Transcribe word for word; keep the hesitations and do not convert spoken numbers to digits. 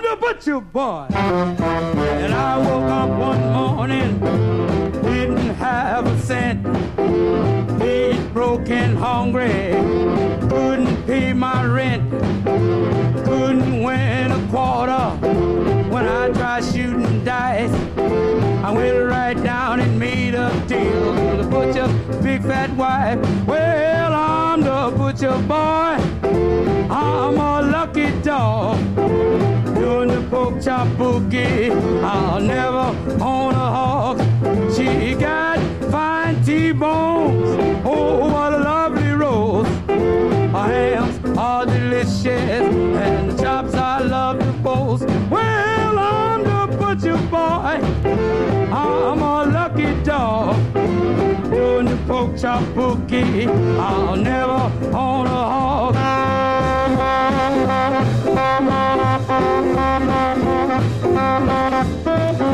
the butcher boy. And I woke up one morning, didn't have a cent. Feet broken, hungry, couldn't pay my rent. Couldn't win a quarter when I tried shooting dice. I went right down and made a deal with the butcher's big fat wife. Well, I'm the butcher boy. I'm a lucky dog. Doing the pork chop boogie, I'll never own a hog. She got fine T-bones, oh, what a lovely roast. Her hams are delicious, and the chops I love to boast. Well, I'm the butcher boy, I'm a lucky dog. Doing the pork chop boogie, I'll never own a hog. Thank you.